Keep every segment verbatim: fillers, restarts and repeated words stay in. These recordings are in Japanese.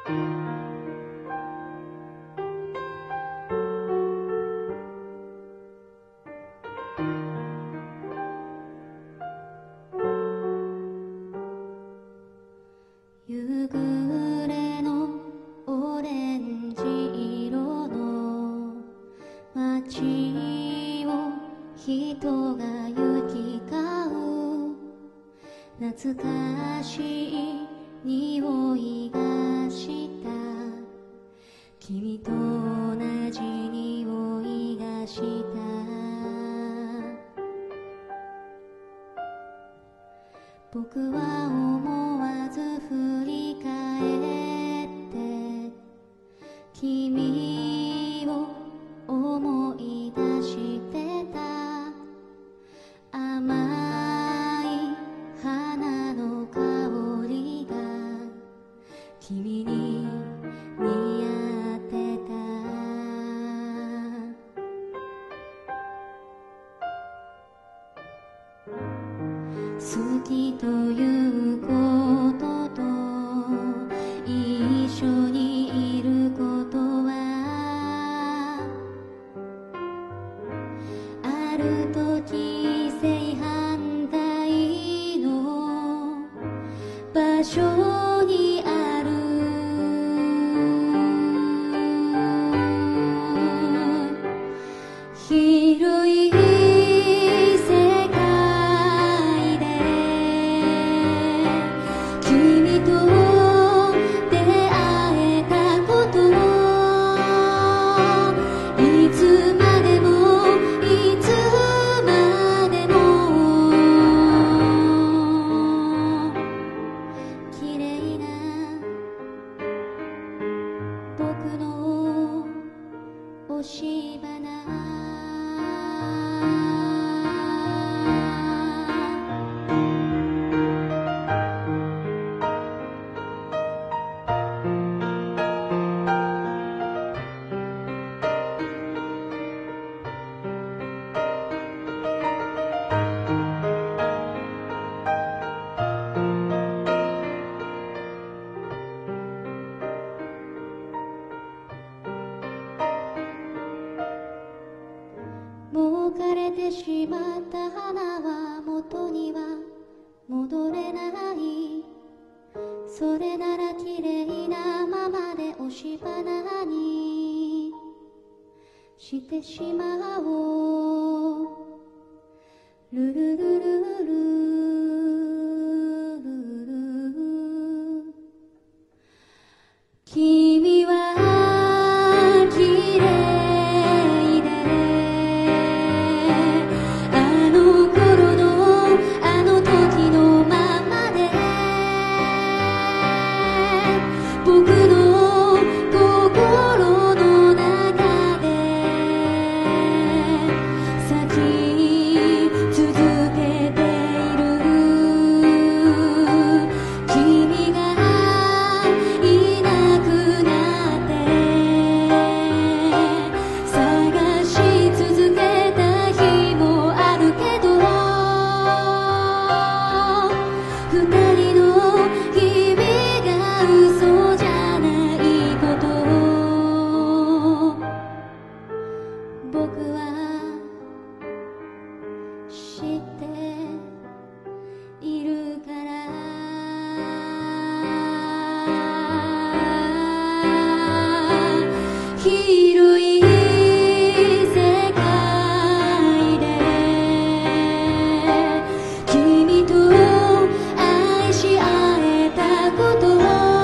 夕暮れのオレンジ色の街を人が行き交う懐かしい匂いがした君と同じ匂いがした僕は思わず振り返って君を思い出してた甘い花の香りが君に似合ってた好きということと一緒にいることはある時正反対の場所にある広い世界で君と出会えたこといつまでもいつまでも綺麗な僕の押し花もう枯れてしまった花は元には戻れないそれなら綺麗なままで押し花にしてしまおうルルルルルルル君は綺麗であの頃のあの時のままで僕の心の中で咲き続けている君がいなくなって探し続けた日もあるけど二人の日々が嘘じゃないことを僕は知っているから広い世界で君と愛し合えたこと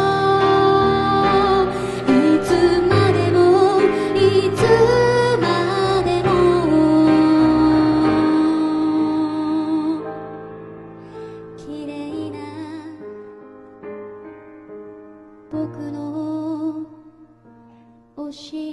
いつまでもいつまでも綺麗な僕の推し